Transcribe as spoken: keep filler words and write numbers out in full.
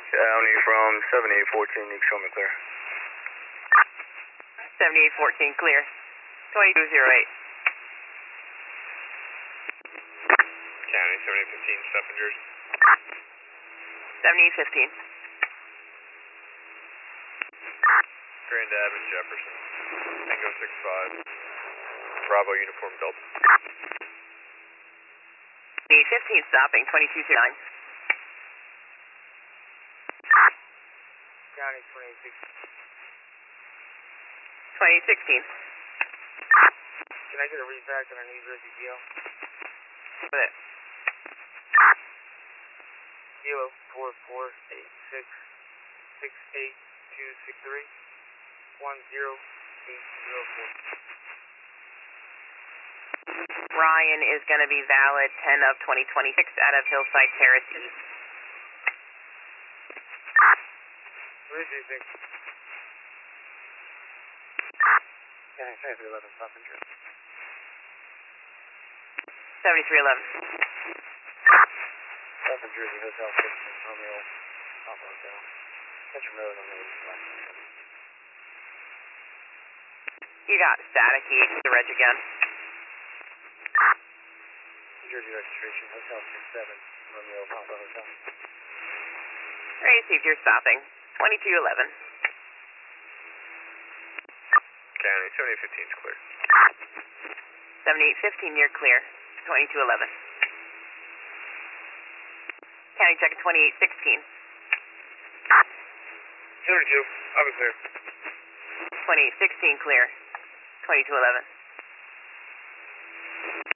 County from seventy-eight fourteen, you can show me clear. seventy-eight fourteen, clear. twenty-two oh eight. County seventy-eight fifteen, Stephen Jersey. seventy-eight fifteen. Grand Ave and Jefferson. Tango six five. Bravo Uniform Delta. seventy-eight fifteen stopping, twenty-two oh nine. County twenty-eight sixteen. twenty-eight sixteen. Can I get a refax on our New Jersey deal? With it. Kilo four four eight six six eight two six three one zero eight zero four. Ryan is going to be valid ten of twenty twenty-six out of Hillside Terrace East. Where is he, Vic? County seventy-three eleven, Stephen Jersey. seventy-three eleven. Stephen Jersey, Hotel sixteen, Romeo, Papa Hotel. Catch a road on the left. You got static, E, the reg again. New Jersey registration, Hotel six seven, Romeo, Papa Hotel. Received, you're stopping. twenty-two eleven. County seventy-eight fifteen is clear. seventy-eight fifteen, you're clear. twenty-two eleven. County check at twenty-eight sixteen. seventy-two, I'll be clear. twenty-eight sixteen, clear. twenty-two eleven.